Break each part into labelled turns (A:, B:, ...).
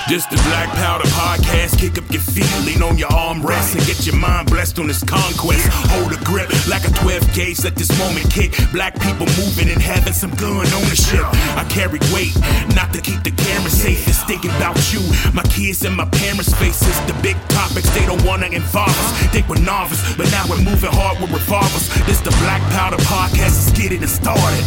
A: This the Black Powder Podcast. Kick up your feet, lean on your armrest, and get your mind blessed on this conquest. Hold a grip like a 12 gauge. Let this moment kick. Black people moving and having some gun ownership. I carry weight, not to keep the camera safe. It's thinking about you, my kids, and my parents' faces. The big topics they don't wanna involve us. Think we're novice, but now we're moving hard with revolvers. This the Black Powder Podcast. Let's get it started.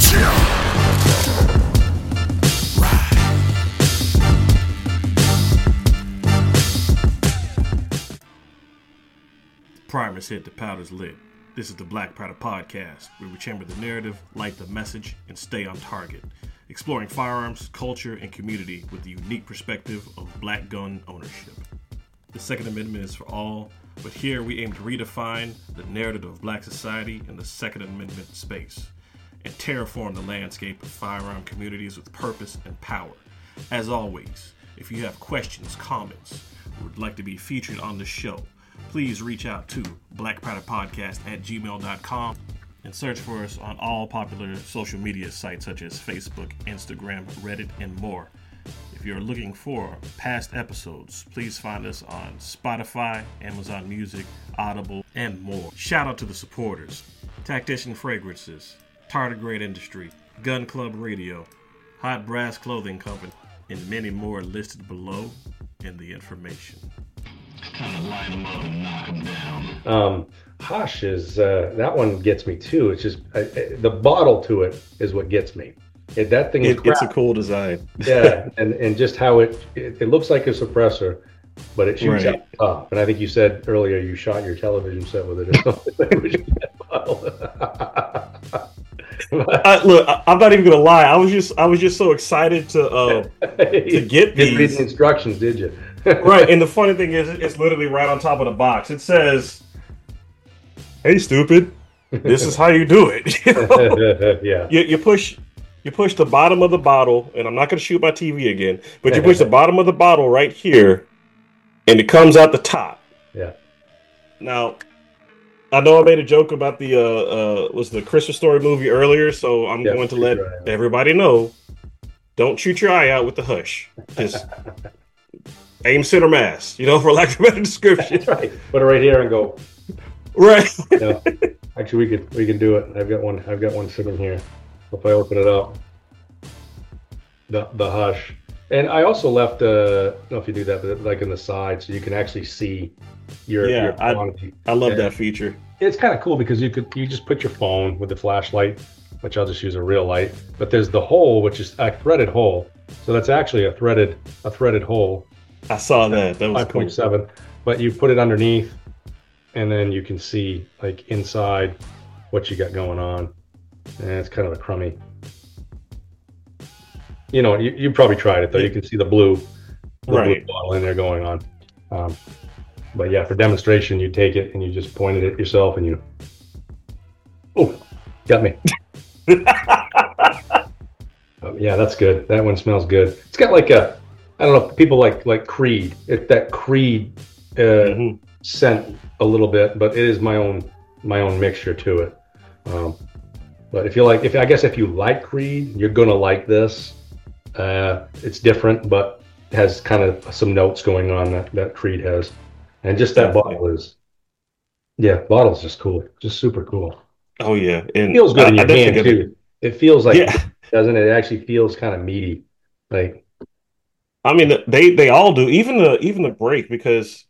B: Primer's hit, the powder's lit. This is the Black Powder Podcast, where we chamber the narrative, light the message, and stay on target. Exploring firearms, culture, and community with the unique perspective of black gun ownership. The Second Amendment is for all, but here we aim to redefine the narrative of black society in the Second Amendment space and terraform the landscape of firearm communities with purpose and power. As always, if you have questions, comments, or would like to be featured on the show, please reach out to blackpowderpodcast@gmail.com and search for us on all popular social media sites such as Facebook, Instagram, Reddit, and more. If you're looking for past episodes, please find us on Spotify, Amazon Music, Audible, and more. Shout out to the supporters: Tactician Fragrances, Tardigrade Industry, Gun Club Radio, Hot Brass Clothing Company, and many more listed below in the information.
C: Kind of line them up and knock them down.
D: Hush is, that one gets me too. It's just, the bottle to it is what gets me. That thing is crap.
B: It's a cool design.
D: Yeah, and just how it looks like a suppressor, but it shoots out the top. And I think you said earlier you shot your television set with it or something.
B: Look, I'm not even gonna lie. I was just so excited to get these.
D: Didn't read the instructions, did you?
B: Right, and the funny thing is, it's literally right on top of the box. It says, "Hey, stupid, this is how you do it." You know?
D: Yeah.
B: You push the bottom of the bottle, and I'm not gonna shoot my TV again, but you push the bottom of the bottle right here, and it comes out the top.
D: Yeah.
B: Now, I know I made a joke about the was the Christmas Story movie earlier, so I'm going to let everybody know: don't shoot your eye out with the Hush. Just aim center mass, for lack of a better description.
D: That's right. Put it right here and go.
B: Right.
D: Actually, we can do it. I've got one sitting here. If I open it up, the Hush, and I also left. I don't know if you do that, but like in the side, so you can actually see your quantity.
B: I love that feature.
D: It's kind of cool because you just put your phone with the flashlight, which I'll just use a real light. But there's the hole, which is a threaded hole. So that's actually a threaded hole.
B: I saw that. That was
D: 5.7.
B: cool.
D: But you put it underneath, and then you can see like inside what you got going on. And it's kind of a crummy. You probably tried it though. You can see the blue blue bottle in there going on. But yeah, for demonstration, you take it and you just point it at yourself and you. Oh, got me. Yeah, that's good. That one smells good. It's got like I don't know if people like Creed. That Creed scent a little bit, but it is my own mixture to it. But if you like Creed, you're gonna like this. It's different, but has kind of some notes going on that Creed has, and just that bottle's just cool, just super cool.
B: Oh yeah, and
D: it feels good in your hand too. It feels like, doesn't it? It actually feels kind of meaty, like.
B: I mean, they all do, even the break, because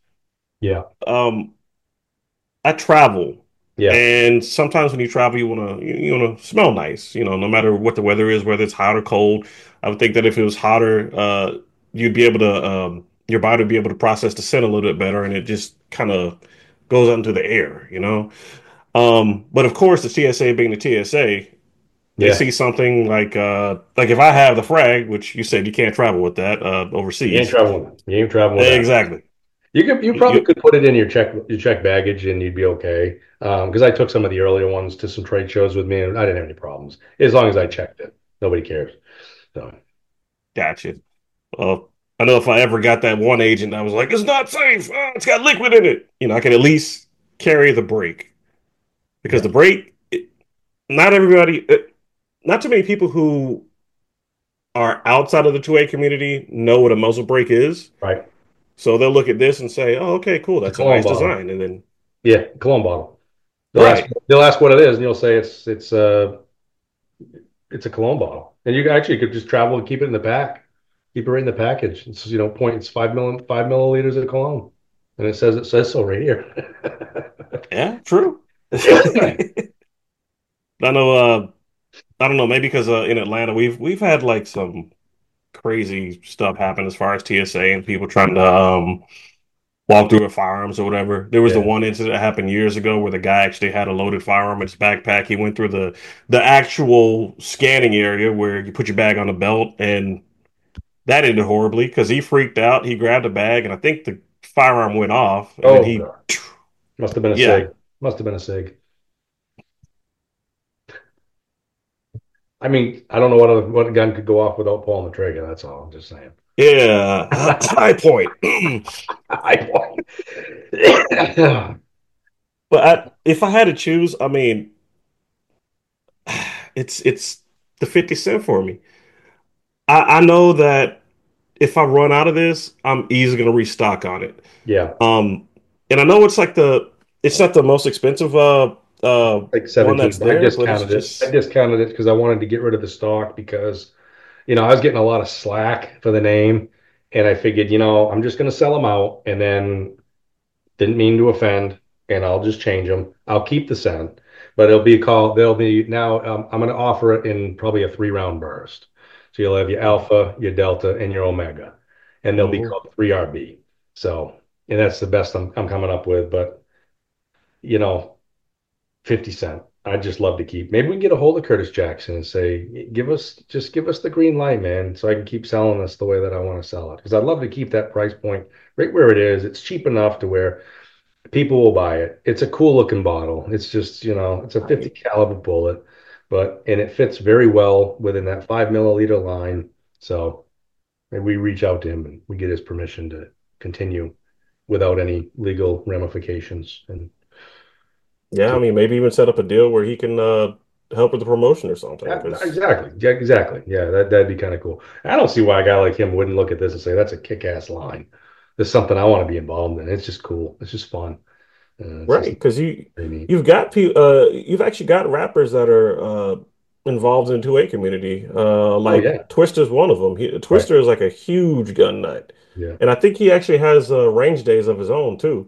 B: I travel, and sometimes when you travel, you wanna smell nice, no matter what the weather is, whether it's hot or cold. I would think that if it was hotter, you'd be able to your body would be able to process the scent a little bit better, and it just kind of goes out into the air, But of course, the TSA being the TSA. They see something like if I have the frag, which you said you can't travel with that overseas.
D: You ain't traveling with that.
B: Exactly.
D: You probably could put it in your check baggage and you'd be okay. Because I took some of the earlier ones to some trade shows with me and I didn't have any problems as long as I checked it. Nobody cares. So.
B: Gotcha. Well, I know if I ever got that one agent, I was like, it's not safe. It's got liquid in it. I can at least carry the brake, because the brake, not everybody. Not too many people who are outside of the 2A community know what a muzzle brake is.
D: Right.
B: So they'll look at this and say, "Oh, okay, cool.
D: It's a
B: That's a
D: cologne
B: nice
D: bottle.
B: design." And then,
D: Yeah, cologne bottle.
B: right.
D: They'll ask what it is, and you'll say it's a cologne bottle. And you actually could just travel and keep it in the back. Keep it right in the package. It's it's 5 milliliters of cologne. And it says so right here.
B: Yeah, true. I know I don't know, maybe because in Atlanta we've had like some crazy stuff happen as far as TSA and people trying to walk through with firearms or whatever. There was the
D: Yeah.
B: one incident that happened years ago where the guy actually had a loaded firearm in his backpack. He went through the actual scanning area where you put your bag on the belt, and that ended horribly because he freaked out. He grabbed a bag, and I think the firearm went off, and then
D: Oh
B: he,
D: God. Must have been a
B: yeah,
D: SIG. Must have been a SIG. I mean, I don't know what a gun could go off without pulling the trigger. That's all. I'm just saying.
B: yeah, high point.
D: I
B: But if I had to choose, I mean, it's the 50 cent for me. I know that if I run out of this, I'm easily gonna restock on it.
D: Yeah,
B: Um, and I know it's not the most expensive
D: like
B: one that's
D: 17. But
B: there, but it's
D: I
B: just
D: discounted it because I wanted to get rid of the stock because I was getting a lot of slack for the name, and I figured, I'm just going to sell them out, and then didn't mean to offend, and I'll just change them. I'll keep the scent, but they'll be now. I'm going to offer it in probably a 3 round burst. So you'll have your alpha, your delta, and your omega, and they'll be
B: Mhm.
D: called 3RB. So, and that's the best I'm coming up with, but you know, 50 Cent. I'd just love to keep. Maybe we can get a hold of Curtis Jackson and say, give us the green light, man, so I can keep selling this the way that I want to sell it. Because I'd love to keep that price point right where it is. It's cheap enough to where people will buy it. It's a cool looking bottle. It's just, it's a 50 caliber bullet, and it fits very well within that 5 milliliter line. So maybe we reach out to him and we get his permission to continue without any legal ramifications. And
B: Yeah, I
D: to
B: mean, maybe even set up a deal where he can help with the promotion or something.
D: Yeah,
B: Because
D: exactly. Yeah, exactly. Yeah, that'd be kind of cool. I don't see why a guy like him wouldn't look at this and say, that's a kick-ass line. This is something I want to be involved in. It's just cool. It's just fun. It's
B: right,
D: just
B: because
D: very neat.
B: you've actually got rappers that are involved in the 2A community.
D: Oh
B: Like
D: yeah.
B: Twister's one of them.
D: Right.
B: Twister is like a huge gun nut,
D: Yeah.
B: and I think he actually has range days of his own too.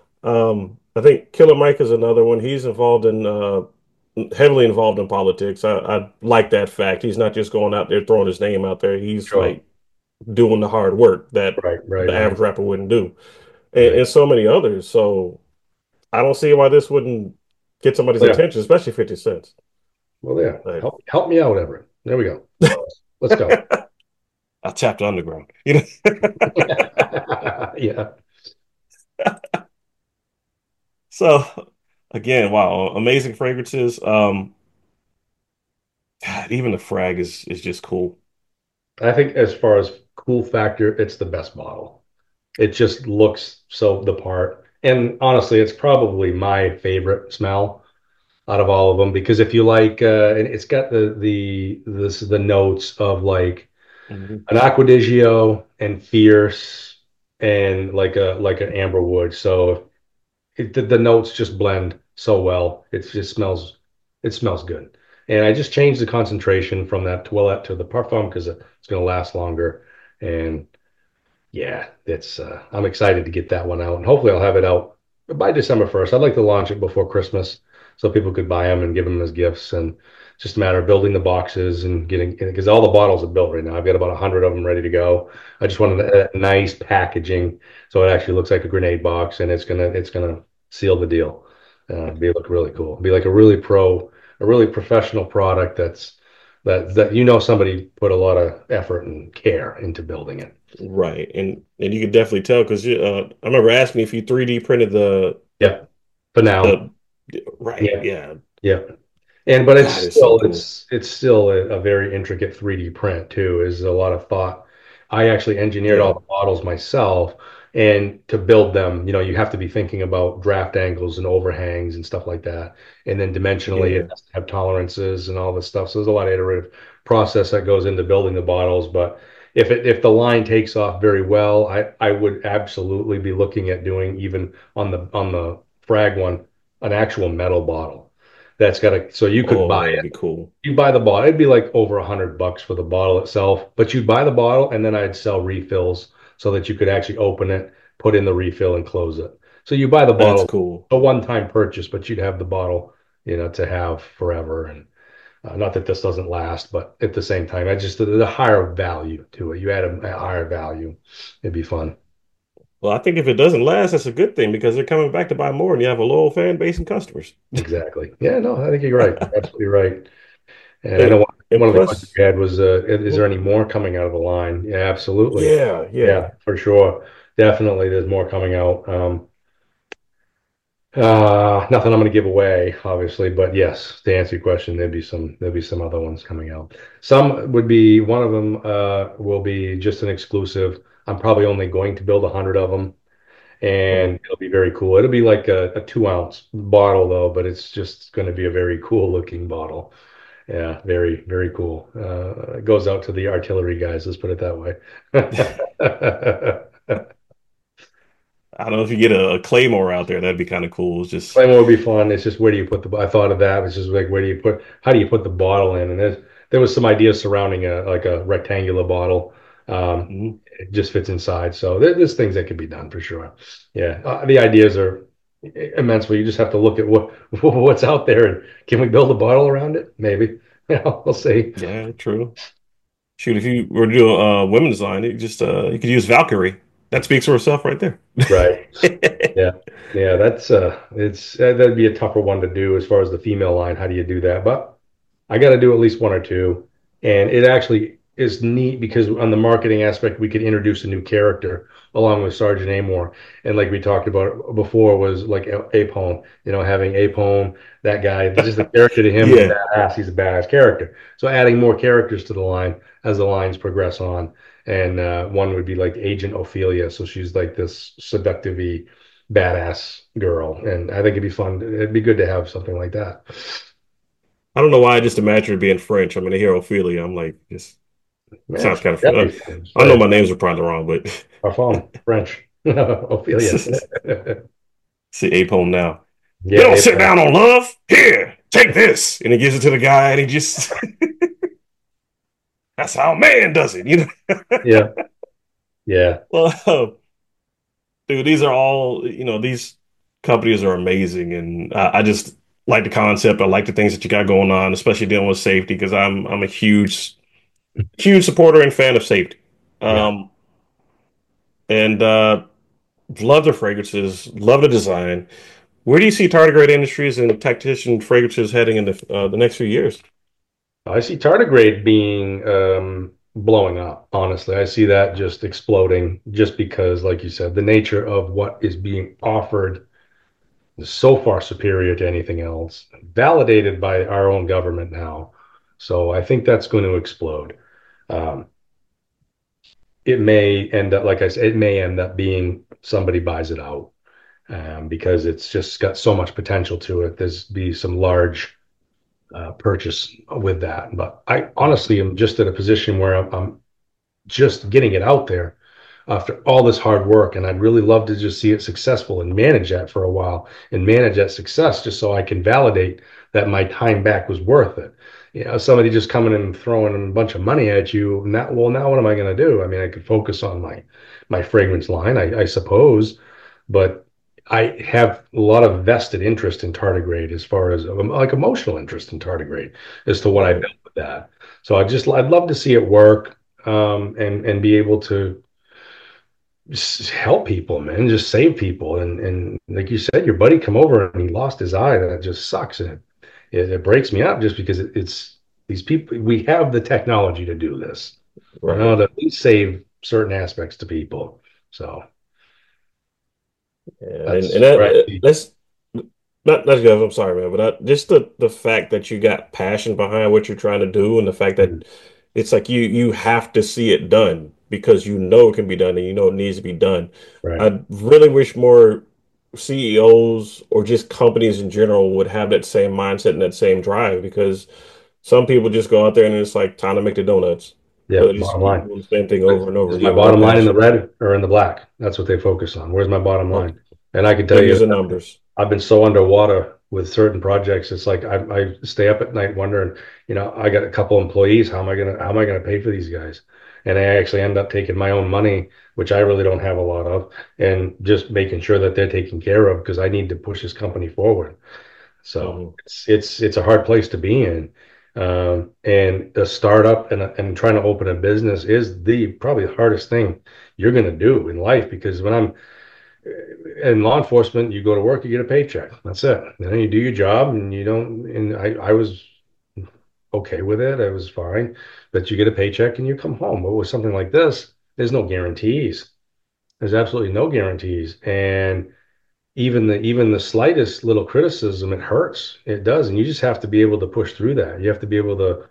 B: I think Killer Mike is another one. He's involved in heavily involved in politics. I like that fact. He's not just going out there throwing his name out there. He's
D: Sure.
B: like doing the hard work that
D: Right, right,
B: the
D: right,
B: average rapper wouldn't do,
D: right.
B: and so many others. So I don't see why this wouldn't get somebody's
D: Well, yeah.
B: attention, especially 50 cents.
D: Well, yeah.
B: Like,
D: Help me out, Everett. There we go. Let's go.
B: I tapped the underground, you know.
D: Yeah.
B: So again, wow, amazing fragrances. God, even the frag is just cool.
D: I think as far as cool factor, it's the best bottle. It just looks so the part. And honestly, it's probably my favorite smell out of all of them because if you like, and it's got the notes of like
B: Mhm.
D: an Acquadigio and Fierce and like an Amber Wood. So the notes just blend so well. It smells good. And I just changed the concentration from that toilette to the parfum because it's going to last longer. And yeah, it's I'm excited to get that one out, and hopefully I'll have it out by December 1st. I'd like to launch it before Christmas so people could buy them and give them as gifts. And it's just a matter of building the boxes and getting because all the bottles are built right now. I've got about 100 of them ready to go. I just wanted a nice packaging so it actually looks like a grenade box, and it's gonna seal the deal. Be look really cool. Be like a really professional product that somebody put a lot of effort and care into building it.
B: Right, and you could definitely tell because I remember asking if you 3D printed
D: Yeah, for now.
B: the right,
D: Yeah,
B: yeah.
D: yeah. But
B: God, it's so cool.
D: it's still a very intricate 3D print too. Is a lot of thought. I actually engineered all
B: Yeah.
D: the models myself, And to build them, you have to be thinking about draft angles and overhangs and stuff like that. And then dimensionally, it
B: Yeah.
D: has to have tolerances and all this stuff. So there's a lot of iterative process that goes into building the bottles. But if the line takes off very well, I would absolutely be looking at doing, even on the frag one, an actual metal bottle. That's got a, so you could
B: Oh,
D: buy
B: that'd
D: it.
B: be cool.
D: You buy the bottle, it'd be like over $100 for the bottle itself, but you'd buy the bottle and then I'd sell refills so that you could actually open it, put in the refill and close it. So you buy the
B: That's
D: bottle,
B: cool.
D: a one-time purchase, but you'd have the bottle, to have forever. And not that this doesn't last, but at the same time, I just the higher value to it. You add a higher value, it'd be fun.
B: Well, I think if it doesn't last, that's a good thing because they're coming back to buy more and you have a loyal fan base and customers.
D: Exactly. Yeah, no, I think you're right. You're absolutely right. And I know
B: And,
D: one
B: and
D: of the questions
B: plus,
D: you had was, is there any more coming out of the line? Yeah, absolutely.
B: yeah, yeah.
D: Yeah, for sure. Definitely, there's more coming out. Nothing I'm going to give away, obviously, but yes, to answer your question, there'll be some other ones coming out. Some would be one of them will be just an exclusive. I'm probably only going to build 100 of them,
B: Mhm.
D: and it'll be very cool. It'll be like a 2 ounce bottle though, but it's just going to be a very cool looking bottle. Yeah, very, very cool. It goes out to the artillery guys, let's put it that way.
B: I don't know if you get a Claymore out there, that'd be kind of cool. It's just,
D: Claymore would be fun. It's just where do you put I thought of that. It's just like how do you put the bottle in? And there was some ideas surrounding a rectangular bottle.
B: mhm.
D: It just fits inside. So there's things that can be done for sure. Yeah, the ideas are immense. But you just have to look at what's out there and can we build a bottle around it? Maybe. Yeah, we'll see.
B: Yeah, true. Shoot, if you were to do a women's line, you could use Valkyrie. That speaks for herself right there.
D: Right. Yeah. Yeah, that's it's that'd be a tougher one to do as far as the female line. How do you do that? But I got to do at least one or two. And it actually is neat because on the marketing aspect, we could introduce a new character along with Sergeant Amor. And like we talked about before, was like Apone, having Apone, that guy, just the character to him is
B: Yeah.
D: badass. He's a badass character. So adding more characters to the line as the lines progress on. And one would be like Agent Ophelia. So she's like this seductive badass girl. And I think it'd be fun. It'd be good to have something like that.
B: I don't know why I just imagine it being French. I mean, I hear Ophelia. I'm like, this
D: Yeah,
B: sounds kind of
D: that'd be
B: fun.
D: fun.
B: I know my names are probably wrong, but
D: Parfum, French. Ophelia.
B: see Ape Home now. They
D: Yeah,
B: don't sit
D: April.
B: down on love. Here, take this. And he gives it to the guy and he just, that's how a man does it,
D: Yeah, yeah,
B: Well, dude, these are all, these companies are amazing. And I just like the concept. I like the things that you got going on, especially dealing with safety, because I'm a huge supporter and fan of safety.
D: yeah.
B: Um, and love their fragrances, love the design. Where do you see tardigrade industries and tactician fragrances heading in the next few years?
D: I see tardigrade being blowing up. Honestly, I see that just exploding, just because, like you said, the nature of what is being offered is so far superior to anything else, validated by our own government now. So I think that's going to explode. Um, it may end up, like I said, it may end up being somebody buys it out. Because it's just got so much potential to it. There's be some large purchase with that. But I honestly am just at a position where I'm just getting it out there after all this hard work, and I'd really love to just see it successful and manage that for a while and manage that success just so I can validate that my time back was worth it. Somebody just coming in and throwing a bunch of money at you. Now what am I going to do? I mean, I could focus on my fragrance line, I suppose, but I have a lot of vested interest in tardigrade as far as like emotional interest in tardigrade as to what I
B: Right.
D: built with that. So I'd love to see it work, and be able to just help people, man, just save people. And like you said, your buddy come over and he lost his eye. That just sucks. And it breaks me up just because it's these people, we have the technology to do this,
B: Right.
D: to at least save certain aspects to people. So
B: Yeah, and
D: that's
B: that
D: right.
B: that's not that's good. I'm sorry, man, but just the fact that you got passion behind what you're trying to do, and the fact that it's like you have to see it done. because you know it can be done and you know it needs to be done.
D: Right.
B: I really wish more CEOs or just companies in general would have that same mindset and that same drive because some people just go out there and it's like time to make the donuts.
D: Yeah.
B: So they just
D: Bottom
B: keep
D: line.
B: doing the same thing over and over
D: Is
B: and
D: my
B: you have no
D: bottom line in the
B: passion.
D: red or in the black? That's what they focus on. Where's my bottom
B: Okay.
D: line? And I can tell you,
B: Figures and numbers.
D: I've been so underwater with certain projects. It's like I stay up at night wondering, I got a couple employees. How am I gonna pay for these guys? And I actually end up taking my own money, which I really don't have a lot of, and just making sure that they're taken care of because I need to push this company forward. So
B: Mhm.
D: it's a hard place to be in. And a startup and trying to open a business is the probably the hardest thing you're going to do in life because when I'm in law enforcement, you go to work, you get a paycheck. That's it. You do your job and you don't, and I was okay with it. I was fine, but you get a paycheck and you come home. But with something like this, there's no guarantees. There's absolutely no guarantees. And even the slightest little criticism, it hurts. It does. And you just have to be able to push through that. You have to be able to,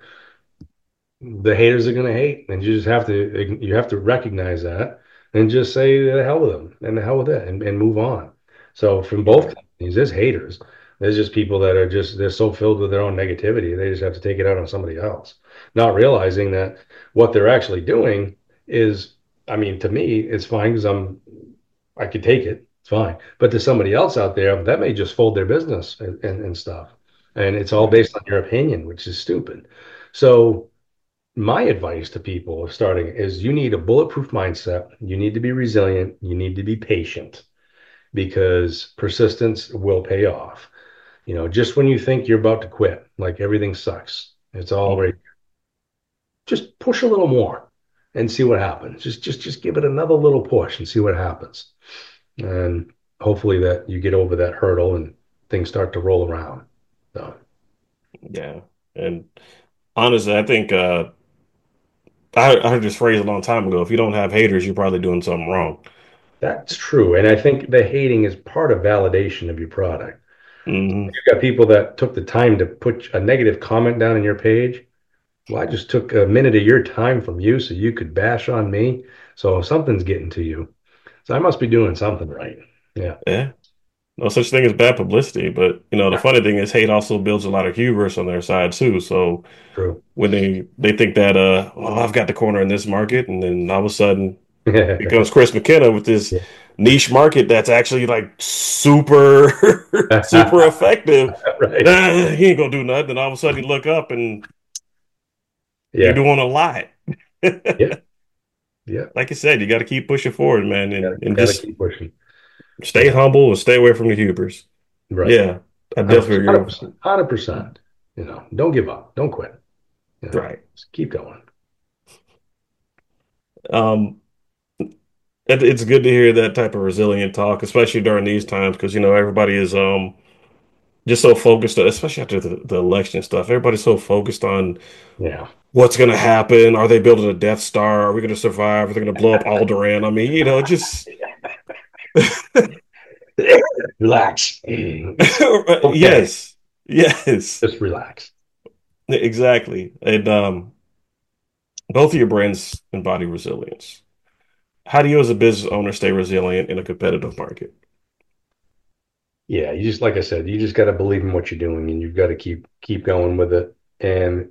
D: the haters are going to hate, and you have to recognize that and just say the hell with them and the hell with it and move on. So from both
B: Right.
D: companies, there's haters. There's just people that are just they're so filled with their own negativity, they just have to take it out on somebody else, not realizing that what they're actually doing is, I mean, to me, it's fine because I could take it. It's fine. But to somebody else out there, that may just fold their business and stuff. And it's all
B: Right.
D: based on your opinion, which is stupid. So my advice to people starting is you need a bulletproof mindset. You need to be resilient. You need to be patient because persistence will pay off. Just when you think you're about to quit, like everything sucks, it's all right.
B: Mhm.
D: Just push a little more and see what happens. Just give it another little push and see what happens. And hopefully that you get over that hurdle and things start to roll around. So
B: Yeah. And honestly, I think I heard this phrase a long time ago. If you don't have haters, you're probably doing something wrong.
D: that's true. And I think the hating is part of validation of your product.
B: Hmm.
D: You've got people that took the time to put a negative comment down on your page. Well, I just took a minute of your time from you so you could bash on me. So something's getting to you. So I must be doing something right. Yeah,
B: Yeah. No such thing as bad publicity, but the funny thing is hate also builds a lot of hubris on their side too. So
D: true.
B: when they think that well, I've got the corner in this market, and then all of a sudden here comes Chris McKenna with this niche market that's actually like super super effective.
D: Right.
B: He ain't gonna do nothing. And all of a sudden you look up and you're
D: Yeah.
B: doing a lot.
D: Yeah. Yeah.
B: Like I said, you got to keep pushing forward, man, and
D: Gotta
B: just
D: keep pushing.
B: stay
D: Yeah.
B: humble and stay away from the hubris.
D: Right.
B: Yeah, I definitely
D: 100%.
B: agree with
D: 100%. 100%. Don't give up. Don't quit.
B: that. Right.
D: Just keep going.
B: Um, it's good to hear that type of resilient talk, especially during these times, because everybody is just so focused, especially after the election stuff. Everybody's so focused on
D: Yeah.
B: what's going to happen. Are they building a Death Star? Are we going to survive? Are they going to blow up Alderaan? I mean, just
D: Relax. Okay.
B: yes, yes,
D: Just relax.
B: exactly. And both of your brands embody resilience. How do you, as a business owner, stay resilient in a competitive market?
D: Yeah, you just like I said, you just got to believe in what you're doing, and you've got to keep going with it. And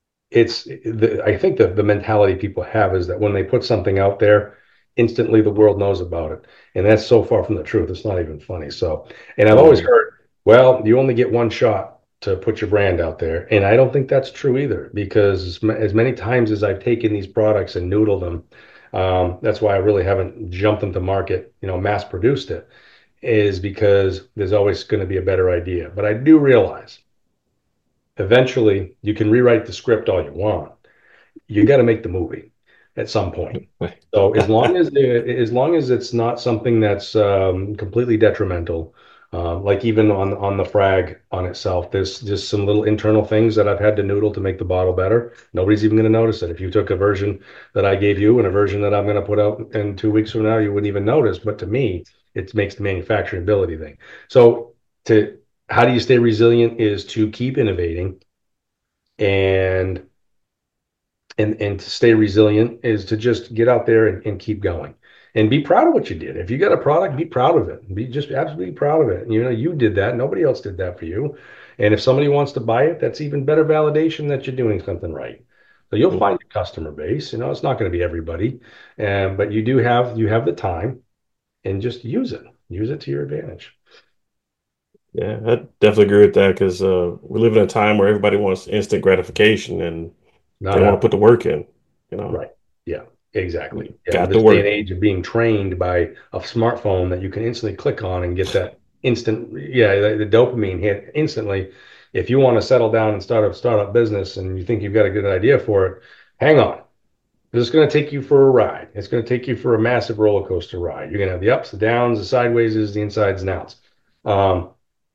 D: I think the mentality people have is that when they put something out there, instantly the world knows about it, and that's so far from the truth. It's not even funny. So, and I've always
B: Mhm.
D: heard, well, you only get one shot to put your brand out there, and I don't think that's true either. Because as many times as I've taken these products and noodled them, that's why I really haven't jumped them to market, mass produced it is because there's always going to be a better idea. But I do realize eventually you can rewrite the script all you want. You got to make the movie at some point. So as long as it's not something that's completely detrimental, like even on the frag on itself, there's just some little internal things that I've had to noodle to make the bottle better. Nobody's even going to notice it. If you took a version that I gave you and a version that I'm going to put out in 2 weeks from now, you wouldn't even notice. But to me, it makes the manufacturability thing. So to how do you stay resilient is to keep innovating and and to stay resilient is to just get out there and keep going and be proud of what you did. If you got a product, be proud of it. Be just absolutely proud of it. You know, you did that. Nobody else did that for you. And if somebody wants to buy it, that's even better validation that you're doing something right. So you'll find your customer base. You know, it's not going to be everybody, but you have the time, and just use it. Use it to your advantage.
B: Yeah, I definitely agree with that because we live in a time where everybody wants instant gratification and they
D: Not
B: don't want to
D: happening.
B: put the work in, you know.
D: Right. Yeah, exactly. Yeah.
B: Got to
D: This day and
B: work.
D: age of being trained by a smartphone that you can instantly click on and get that instant, yeah, the dopamine hit instantly. If you want to settle down and start a startup business and you think you've got a good idea for it, hang on. This is going to take you for a ride. It's going to take you for a massive roller coaster ride. You're going to have the ups, the downs, the sideways, the insides and outs. Um,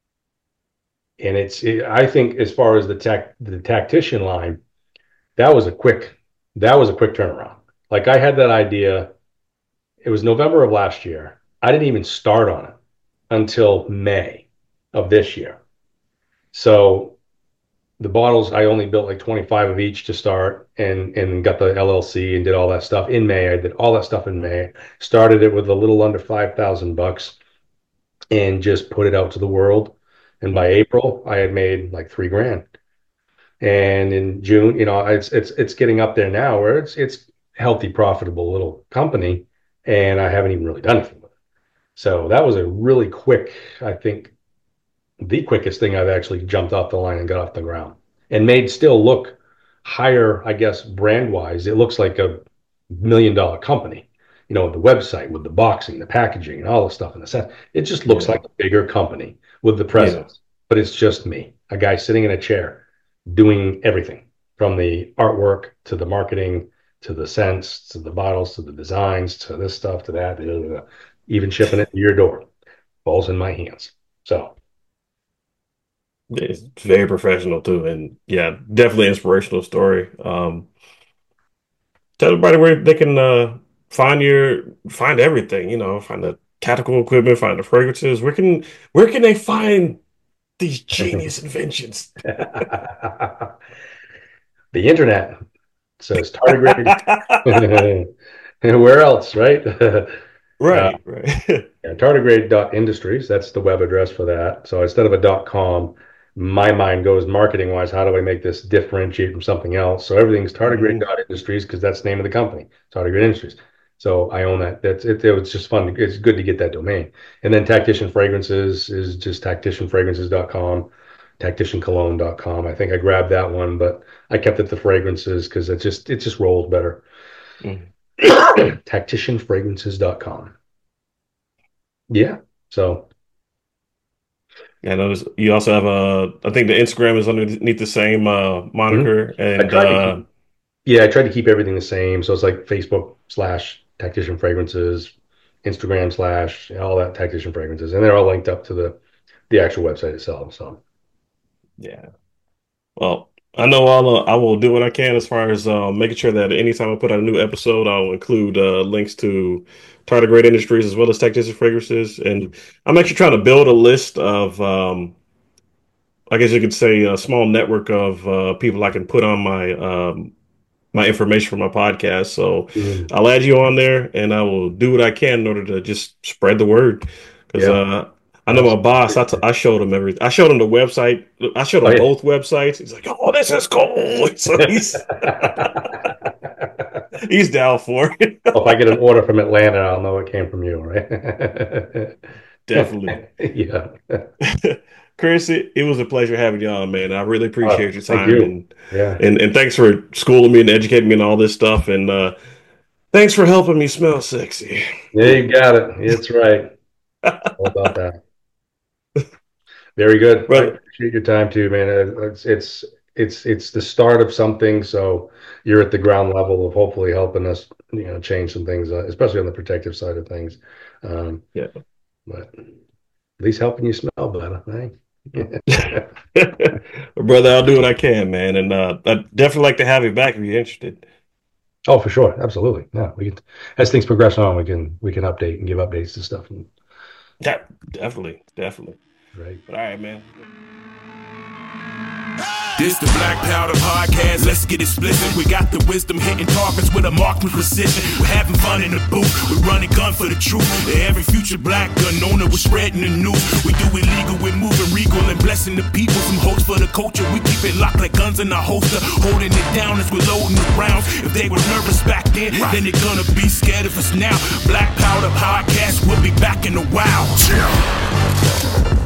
D: and I think as far as the tactician line, that was a quick, that was a quick turnaround. Like I had that idea. It was November of last year. I didn't even start on it until May of this year. So the bottles, I only built like 25 of each to start and got the LLC and did all that stuff in May. I did all that stuff in May. Started it with a little under $5,000 and just put it out to the world. And by April, I had made like 3 grand. And in June, you know, it's getting up there now where it's healthy, profitable little company, and I haven't even really done anything with it. So that was a really quick, I think, the quickest thing I've actually jumped off the line and got off the ground and made still look higher, I guess, brand wise. It looks like a $1 million company, you know, with the website, with the boxing, the packaging, and all the stuff in the set. It just looks
B: Yeah.
D: like a bigger company with the
B: Yeah.
D: presence, but it's just me, a guy sitting in a chair doing everything from the artwork to the marketing to the scents to the bottles to the designs to this stuff to that, even shipping it to your door falls in my hands. So
B: It's very professional too. And yeah, definitely inspirational story. Tell everybody where they can find everything, you know, find the tactical equipment, find the fragrances. Where can they find these genius inventions?
D: the internet says tardigrade. Where else, right?
B: Right, right.
D: Yeah, tardigrade.industries, that's the web address for that. So instead of a .com, my mind goes marketing wise, how do I make this differentiate from something else? So everything's
B: Mhm.
D: tardigrade.industries because that's the name of the company, Tardigrade Industries. So I own that. That's it. It was just fun. It's good to get that domain. And then Tactician Fragrances is just tacticianfragrances.com, tacticiancologne.com. I think I grabbed that one, but I kept it to fragrances because it just rolls better.
B: Mhm.
D: Tacticianfragrances.com. Yeah. So
B: I noticed you also have I think the Instagram is underneath the same
D: mhm.
B: moniker
D: I
B: and
D: tried to keep, yeah, I tried to keep everything the same. So it's like Facebook slash Tactician Fragrances, Instagram slash all that Tactician Fragrances, and they're all linked up to the actual website itself. So
B: yeah. Well, I know I will do what I can as far as making sure that anytime I put out a new episode, I'll include links to Tardigrade Industries as well as Tactician Fragrances. And I'm actually trying to build a list of, I guess you could say, a small network of people I can put on my information for my podcast. So
D: mm,
B: I'll add you on there, and I will do what I can in order to just spread the word. Because
D: yeah,
B: I know my boss.
D: absolutely.
B: I showed him everything. I showed him the website. I showed
D: Oh
B: him
D: yeah.
B: both websites. He's like, "Oh, this is cool." So he's down for it.
D: Well, if I get an order from Atlanta, I'll know it came from you, right?
B: Definitely.
D: Yeah.
B: Chris, it was a pleasure having you on, man. I really appreciate your
D: Thank
B: time
D: you.
B: and
D: Yeah.
B: and thanks for schooling me and educating me and all this stuff. And thanks for helping me smell sexy.
D: Yeah, you got it. It's right. All about that. Very good. I
B: Brother,
D: appreciate your time too, man. It's the start of something, so you're at the ground level of hopefully helping us, change some things, especially on the protective side of things. Um,
B: yeah.
D: but at least helping you smell better, right?
B: Brother, I'll do what I can, man. And I'd definitely like to have you back if you're interested.
D: Oh, for sure, absolutely. Yeah, we can, as things progress on, we can update and give updates to stuff.
B: Yeah, definitely, definitely.
D: Right.
B: But all right, man.
A: This the Black Powder Podcast, let's get explicit. We got the wisdom hitting targets with a marksman precision. We're having fun in the booth, we're running gun for the truth. Every future black gun owner, we're spreading the news. We do it legal, we're moving regal and blessing the people. Some hopes for the culture, we keep it locked like guns in our holster. Holding it down as we're loading the rounds. If they were nervous back then they're gonna be scared of us now. Black Powder Podcast, we'll be back in a while.